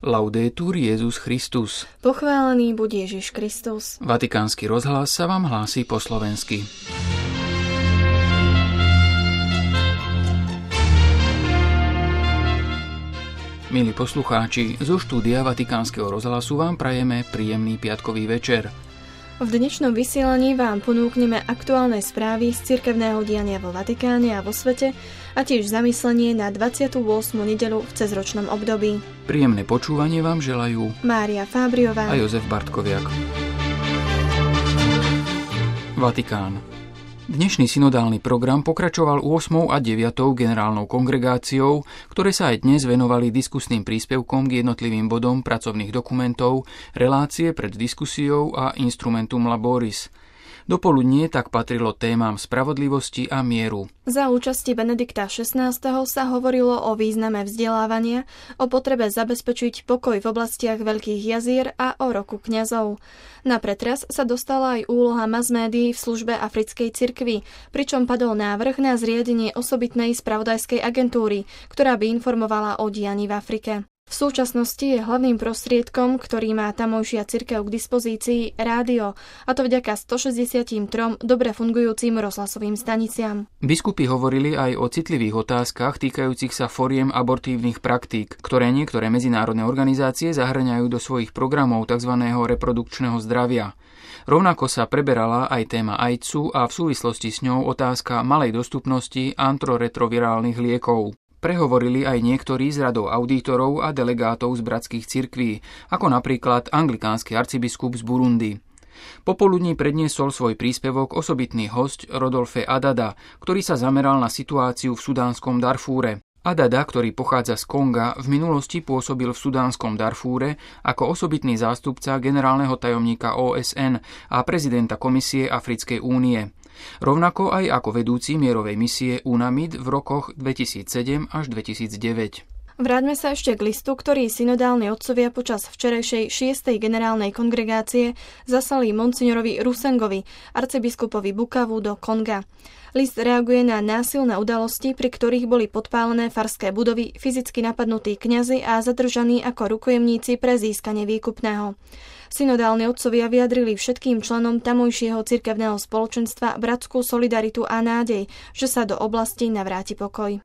Laudetur Jesus Christus. Pochválený buď Ježiš Kristus. Vatikánsky rozhlas sa vám hlási po slovensky. Milí poslucháči, zo štúdia Vatikánskeho rozhlasu vám prajeme príjemný piatkový večer. V dnešnom vysielaní vám ponúkneme aktuálne správy z cirkevného diania vo Vatikáne a vo svete a tiež zamyslenie na 28. nedeľu v cezročnom období. Príjemné počúvanie vám želajú Mária Fábriová a Jozef Bartkoviak. Vatikán. Dnešný synodálny program pokračoval 8. a 9. generálnou kongregáciou, ktoré sa aj dnes venovali diskusným príspevkom k jednotlivým bodom pracovných dokumentov, relácie pred diskusiou a instrumentum laboris. Dopoludnie tak patrilo témam spravodlivosti a mieru. Za účasti Benedikta XVI. Sa hovorilo o význame vzdelávania, o potrebe zabezpečiť pokoj v oblastiach Veľkých jazier a o roku kňazov. Na pretras sa dostala aj úloha mass-médií v službe Africkej cirkvi, pričom padol návrh na zriadenie osobitnej spravodajskej agentúry, ktorá by informovala o dianí v Afrike. V súčasnosti je hlavným prostriedkom, ktorý má tamojšia cirkev k dispozícii, rádio, a to vďaka 163 dobre fungujúcim rozhlasovým staniciam. Biskupy hovorili aj o citlivých otázkach týkajúcich sa foriem abortívnych praktík, ktoré niektoré medzinárodné organizácie zahŕňajú do svojich programov tzv. Reprodukčného zdravia. Rovnako sa preberala aj téma AIDSu a v súvislosti s ňou otázka malej dostupnosti antiretrovirálnych liekov. Prehovorili aj niektorí z radov auditorov a delegátov z bratských cirkví, ako napríklad anglikánsky arcibiskup z Burundi. Popoludní predniesol svoj príspevok osobitný hosť Rodolphe Adada, ktorý sa zameral na situáciu v sudánskom Darfúre. Adada, ktorý pochádza z Konga, v minulosti pôsobil v sudánskom Darfúre ako osobitný zástupca generálneho tajomníka OSN a prezidenta Komisie Africkej únie. Rovnako aj ako vedúci mierovej misie UNAMID v rokoch 2007 až 2009. Vráťme sa ešte k listu, ktorý synodálni otcovia počas včerajšej 6. generálnej kongregácie zaslali monsignorovi Rusengovi, arcibiskupovi Bukavu do Konga. List reaguje na násilné udalosti, pri ktorých boli podpálené farské budovy, fyzicky napadnutí kňazi a zadržaní ako rukojemníci pre získanie výkupného. Synodálni otcovia vyjadrili všetkým členom tamojšieho cirkevného spoločenstva bratskú solidaritu a nádej, že sa do oblasti navráti pokoj.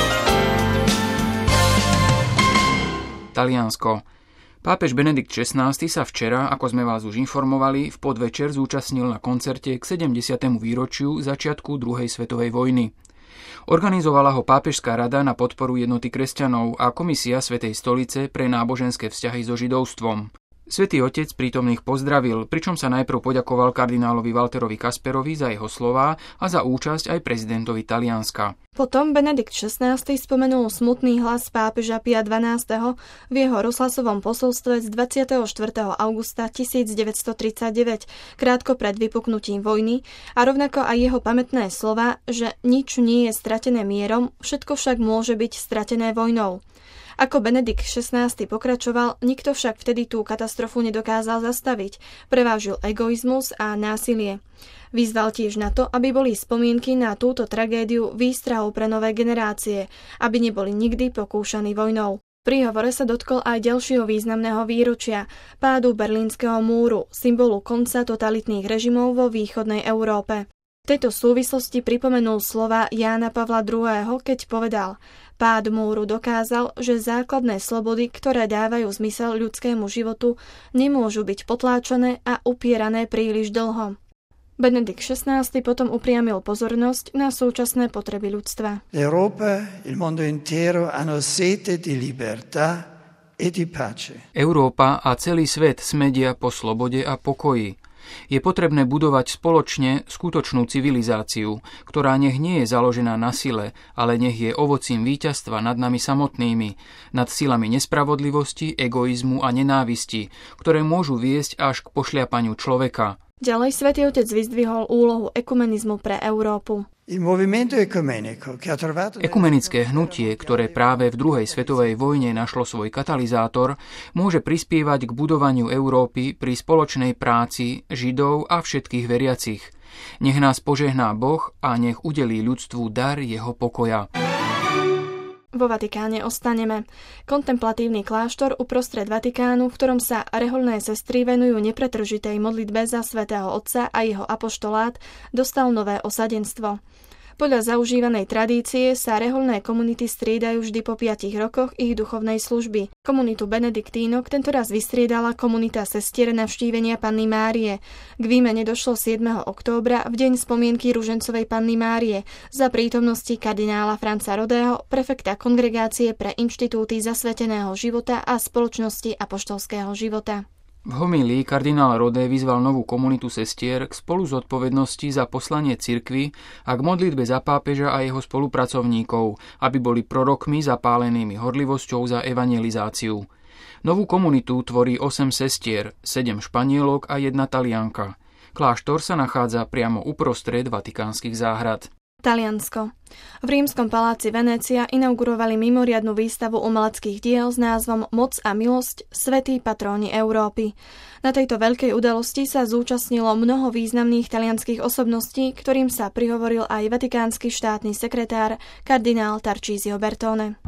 Taliansko. Pápež Benedikt XVI. Sa včera, ako sme vás už informovali, v podvečer zúčastnil na koncerte k 70. výročiu začiatku druhej svetovej vojny. Organizovala ho Pápežská rada na podporu jednoty kresťanov a Komisia Svätej stolice pre náboženské vzťahy so židovstvom. Svätý Otec prítomných pozdravil, pričom sa najprv poďakoval kardinálovi Walterovi Kasperovi za jeho slová a za účasť aj prezidentovi Talianska. Potom Benedikt XVI. Spomenul smutný hlas pápeža Pia XII. V jeho rozhlasovom posolstve z 24. augusta 1939, krátko pred vypuknutím vojny, a rovnako aj jeho pamätné slova, že nič nie je stratené mierom, všetko však môže byť stratené vojnou. Ako Benedikt XVI. Pokračoval, nikto však vtedy tú katastrofu nedokázal zastaviť, prevážil egoizmus a násilie. Vyzval tiež na to, aby boli spomienky na túto tragédiu výstrahou pre nové generácie, aby neboli nikdy pokúšaní vojnou. Pri hovore sa dotkol aj ďalšieho významného výročia, pádu Berlínskeho múru, symbolu konca totalitných režimov vo východnej Európe. V tejto súvislosti pripomenul slova Jána Pavla II., keď povedal: pád múru dokázal, že základné slobody, ktoré dávajú zmysel ľudskému životu, nemôžu byť potláčané a upierané príliš dlho. Benedikt XVI. Potom upriamil pozornosť na súčasné potreby ľudstva. L'Europa, il mondo intero hanno sete di libertà e di pace. Európa a celý svet smedia po slobode a pokoji. Je potrebné budovať spoločne skutočnú civilizáciu, ktorá nech nie je založená na sile, ale nech je ovocím víťazstva nad nami samotnými, nad silami nespravodlivosti, egoizmu a nenávisti, ktoré môžu viesť až k pošliapaniu človeka. Ďalej Svätý Otec vyzdvihol úlohu ekumenizmu pre Európu. Ekumenické hnutie, ktoré práve v druhej svetovej vojne našlo svoj katalizátor, môže prispievať k budovaniu Európy pri spoločnej práci Židov a všetkých veriacich. Nech nás požehná Boh a nech udelí ľudstvu dar jeho pokoja. Vo Vatikáne ostaneme. Kontemplatívny kláštor uprostred Vatikánu, v ktorom sa rehoľné sestry venujú nepretržitej modlitbe za svätého Otca a jeho apoštolát, dostal nové osadenstvo. Podľa zaužívanej tradície sa rehoľné komunity striedajú vždy po 5 rokoch ich duchovnej služby. Komunitu Benediktínok tentoraz vystriedala komunita sestier Navštívenia Panny Márie. K výmene došlo 7. októbra v deň spomienky ružencovej Panny Márie za prítomnosti kardinála Franca Rodého, prefekta Kongregácie pre inštitúty zasveteného života a spoločnosti apoštolského života. V homílii kardinál Rodé vyzval novú komunitu sestier k spolu zodpovednosti za poslanie cirkvi a k modlitbe za pápeža a jeho spolupracovníkov, aby boli prorokmi zapálenými horlivosťou za evangelizáciu. Novú komunitu tvorí 8 sestier, 7 Španielok a 1 Talianka. Kláštor sa nachádza priamo uprostred vatikánskych záhrad. Taliansko. V rímskom paláci Venécia inaugurovali mimoriadnu výstavu umeleckých diel s názvom Moc a milosť, svätí patróni Európy. Na tejto veľkej udalosti sa zúčastnilo mnoho významných talianskych osobností, ktorým sa prihovoril aj vatikánsky štátny sekretár kardinál Tarcísio Bertone.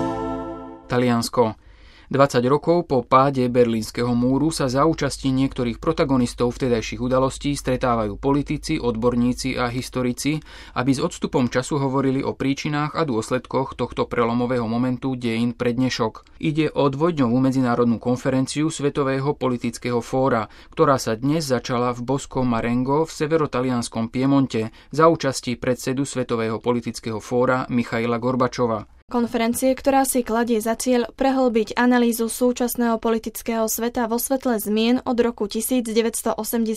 Taliansko. 20 rokov po páde Berlínskeho múru sa za účasti niektorých protagonistov vtedajších udalostí stretávajú politici, odborníci a historici, aby s odstupom času hovorili o príčinách a dôsledkoch tohto prelomového momentu dejín pre dnešok. Ide o dvojdňovú medzinárodnú konferenciu Svetového politického fóra, ktorá sa dnes začala v Bosco Marengo v severotalianskom Piemonte za účasti predsedu Svetového politického fóra Michaila Gorbačova. Konferencie, ktorá si kladie za cieľ prehlbiť analýzu súčasného politického sveta vo svetle zmien od roku 1989,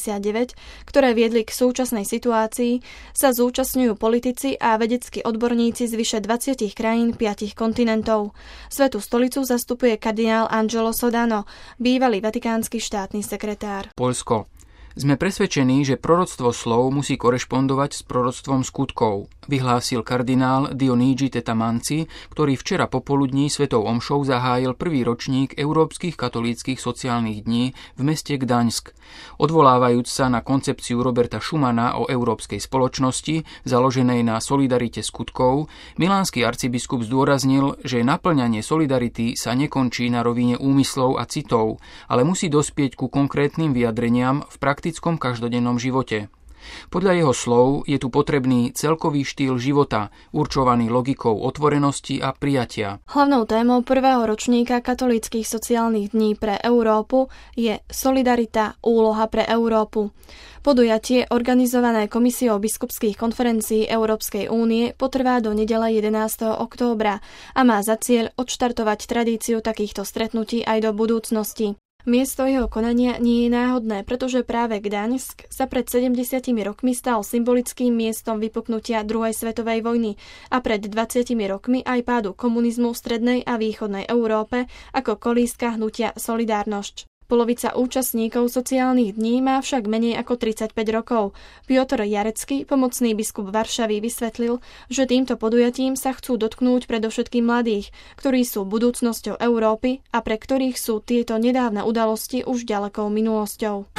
ktoré viedli k súčasnej situácii, sa zúčastňujú politici a vedeckí odborníci z vyše 20 krajín 5 kontinentov. Svätú stolicu zastupuje kardinál Angelo Sodano, bývalý vatikánsky štátny sekretár. Poľsko. Sme presvedčení, že proroctvo slov musí korešpondovať s proroctvom skutkov, vyhlásil kardinál Dionigi Tetamanci, ktorý včera popoludní svetou omšou zahájil prvý ročník Európskych katolíckych sociálnych dní v meste Gdaňsk. Odvolávajúc sa na koncepciu Roberta Schumana o európskej spoločnosti, založenej na solidarite skutkov, milánsky arcibiskup zdôraznil, že naplňanie solidarity sa nekončí na rovine úmyslov a citov, ale musí dospieť ku konkrétnym vyjadreniam v praktickom každodennom živote. Podľa jeho slov je tu potrebný celkový štýl života, určovaný logikou otvorenosti a prijatia. Hlavnou témou prvého ročníka katolíckych sociálnych dní pre Európu je Solidarita, úloha pre Európu. Podujatie, organizované Komisiou biskupských konferencií Európskej únie, potrvá do nedele 11. októbra a má za cieľ odštartovať tradíciu takýchto stretnutí aj do budúcnosti. Miesto jeho konania nie je náhodné, pretože práve Gdaňsk sa pred 70 rokmi stal symbolickým miestom vypuknutia druhej svetovej vojny a pred 20 rokmi aj pádu komunizmu v strednej a východnej Európe ako kolíska hnutia Solidárnosť. Polovica účastníkov sociálnych dní má však menej ako 35 rokov. Piotr Jarecký, pomocný biskup Varšavy, vysvetlil, že týmto podujatím sa chcú dotknúť predovšetkým mladých, ktorí sú budúcnosťou Európy a pre ktorých sú tieto nedávne udalosti už ďalekou minulosťou.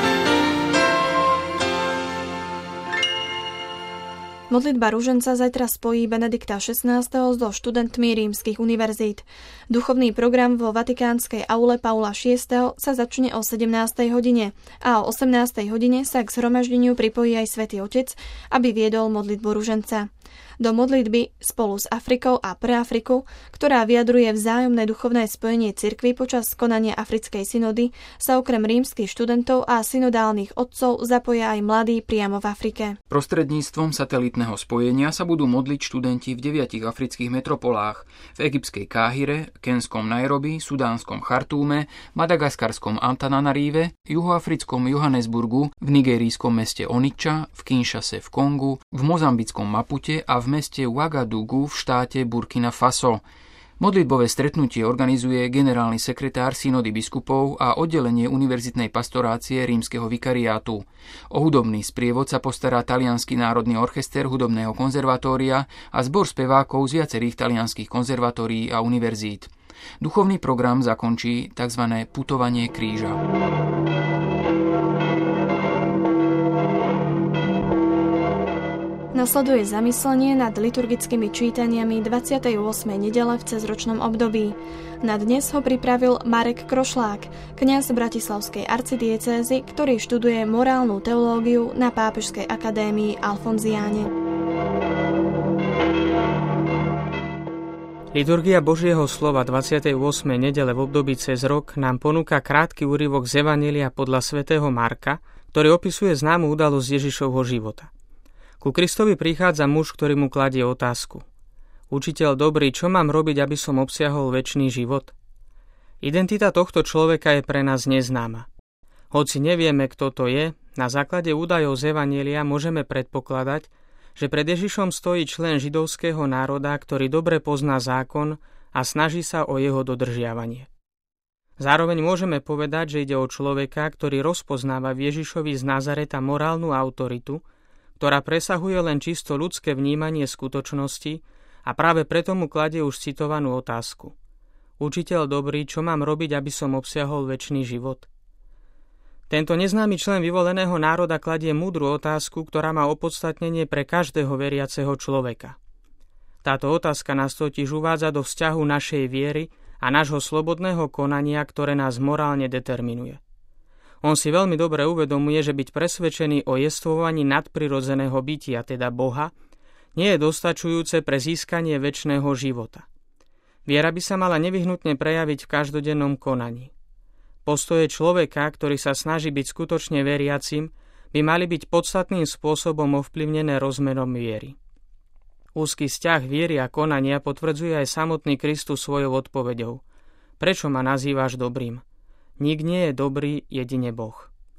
Modlitba ruženca zajtra spojí Benedikta XVI. So študentmi rímskych univerzít. Duchovný program vo vatikánskej aule Paula VI. Sa začne o 17. hodine a o 18. hodine sa k zhromaždeniu pripojí aj Svätý Otec, aby viedol modlitbu ruženca. Do modlitby spolu s Afrikou a pre Afriku, ktorá vyjadruje vzájomné duchovné spojenie cirkvi počas konania Africkej synody, sa okrem rímskych študentov a synodálnych otcov zapoja aj mladí priamo v Afrike. Prostredníctvom satelitného spojenia sa budú modliť študenti v 9 afrických metropolách: v egyptskej Káhire, kenskom Nairobi, sudánskom Chartúme, madagaskarskom Antananaríve, juhoafrickom Johannesburgu, v nigerijskom meste Onitsha, v Kinshase v Kongu, v mozambickom Mapute a v meste Ouagadougou v štáte Burkina Faso. Modlitbové stretnutie organizuje generálny sekretár synody biskupov a oddelenie univerzitnej pastorácie rímskeho vikariátu. O hudobný sprievod sa postará Taliansky národný orchester hudobného konzervatória a zbor spevákov z viacerých talianskych konzervatórií a univerzít. Duchovný program zakončí tzv. Putovanie kríža. Nasleduje zamyslenie nad liturgickými čítaniami 28. nedele v cezročnom období. Na dnes ho pripravil Marek Krošlák, kňaz bratislavskej arcidiecézy, ktorý študuje morálnu teológiu na Pápežskej akadémii Alfonziáne. Liturgia Božieho slova 28. nedele v období cez rok nám ponúka krátky úryvok z Evanjelia podľa svätého Marka, ktorý opisuje známu udalosť Ježišovho života. Ku Kristovi prichádza muž, ktorý mu kladie otázku. Učiteľ dobrý, čo mám robiť, aby som obsiahol večný život? Identita tohto človeka je pre nás neznáma. Hoci nevieme, kto to je, na základe údajov z Evanjelia môžeme predpokladať, že pred Ježišom stojí člen židovského národa, ktorý dobre pozná zákon a snaží sa o jeho dodržiavanie. Zároveň môžeme povedať, že ide o človeka, ktorý rozpoznáva v Ježišovi z Nazareta morálnu autoritu, ktorá presahuje len čisto ľudské vnímanie skutočnosti a práve preto mu kladie už citovanú otázku. Učiteľ dobrý, čo mám robiť, aby som obsiahol večný život? Tento neznámy člen vyvoleného národa kladie múdru otázku, ktorá má opodstatnenie pre každého veriaceho človeka. Táto otázka nás totiž uvádza do vzťahu našej viery a nášho slobodného konania, ktoré nás morálne determinuje. On si veľmi dobre uvedomuje, že byť presvedčený o jestvovaní nadprirodzeného bytia, teda Boha, nie je dostačujúce pre získanie večného života. Viera by sa mala nevyhnutne prejaviť v každodennom konaní. Postoje človeka, ktorý sa snaží byť skutočne veriacim, by mali byť podstatným spôsobom ovplyvnené rozmerom viery. Úzky vzťah viery a konania potvrdzuje aj samotný Kristus svojou odpoveďou. Prečo ma nazývaš dobrým? Nik nie je dobrý, jedine Boh.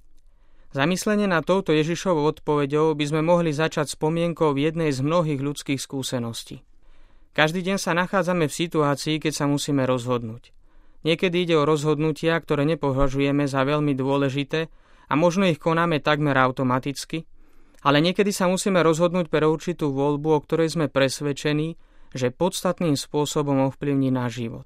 Zamyslenie nad touto Ježišovou odpoveďou by sme mohli začať spomienkou jednej z mnohých ľudských skúseností. Každý deň sa nachádzame v situácii, keď sa musíme rozhodnúť. Niekedy ide o rozhodnutia, ktoré nepovažujeme za veľmi dôležité a možno ich konáme takmer automaticky, ale niekedy sa musíme rozhodnúť pre určitú voľbu, o ktorej sme presvedčení, že podstatným spôsobom ovplyvní náš život.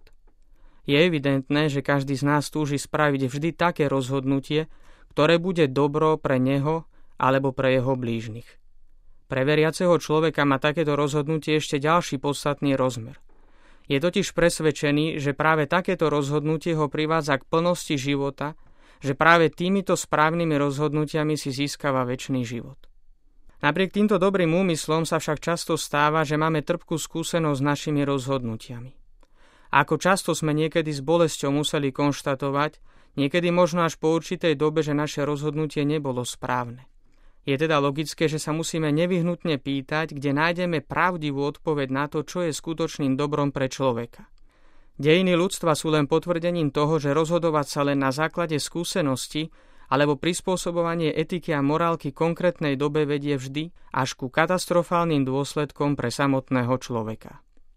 Je evidentné, že každý z nás túži spraviť vždy také rozhodnutie, ktoré bude dobro pre neho alebo pre jeho blížnych. Pre veriaceho človeka má takéto rozhodnutie ešte ďalší podstatný rozmer. Je totiž presvedčený, že práve takéto rozhodnutie ho privádza k plnosti života, že práve týmito správnymi rozhodnutiami si získava večný život. Napriek týmto dobrým úmyslom sa však často stáva, že máme trpkú skúsenosť s našimi rozhodnutiami. Ako často sme niekedy s bolesťou museli konštatovať, niekedy možno až po určitej dobe, že naše rozhodnutie nebolo správne. Je teda logické, že sa musíme nevyhnutne pýtať, kde nájdeme pravdivú odpoveď na to, čo je skutočným dobrom pre človeka. Dejiny ľudstva sú len potvrdením toho, že rozhodovať sa len na základe skúsenosti alebo prispôsobovanie etiky a morálky konkrétnej dobe vedie vždy až ku katastrofálnym dôsledkom pre samotného človeka.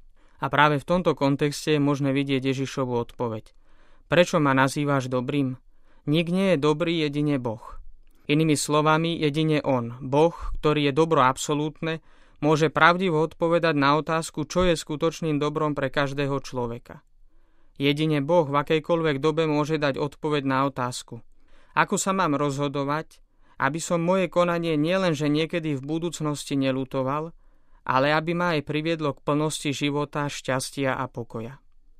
A práve v tomto kontexte je možné vidieť Ježišovu odpoveď. Prečo ma nazývaš dobrým? Nik nie je dobrý, jedine Boh. Inými slovami, jedine On, Boh, ktorý je dobro absolútne, môže pravdivo odpovedať na otázku, čo je skutočným dobrom pre každého človeka. Jedine Boh v akejkoľvek dobe môže dať odpoveď na otázku. Ako sa mám rozhodovať, aby som moje konanie nielenže niekedy v budúcnosti neľutoval, ale aby ma aj priviedlo k plnosti života, šťastia a pokoja.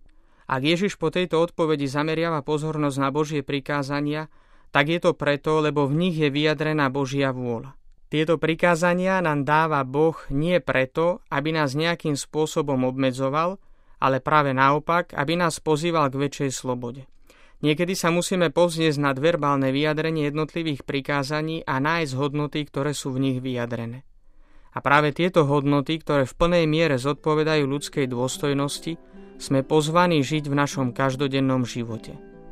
Ak Ježiš po tejto odpovedi zameriava pozornosť na Božie prikázania, tak je to preto, lebo v nich je vyjadrená Božia vôľa. Tieto prikázania nám dáva Boh nie preto, aby nás nejakým spôsobom obmedzoval, ale práve naopak, aby nás pozýval k väčšej slobode. Niekedy sa musíme povzniesť nad verbálne vyjadrenie jednotlivých prikázaní a nájsť hodnoty, ktoré sú v nich vyjadrené. A práve tieto hodnoty, ktoré v plnej miere zodpovedajú ľudskej dôstojnosti, sme pozvaní žiť v našom každodennom živote.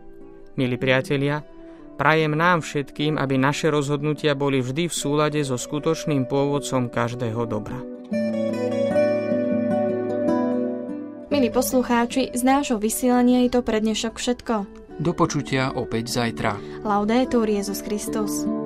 Milí priatelia, prajem nám všetkým, aby naše rozhodnutia boli vždy v súlade so skutočným pôvodcom každého dobra. Milí poslucháči, z nášho vysielania je to pre dnešok všetko. Do počutia opäť zajtra. Laudetur Jesus Christus.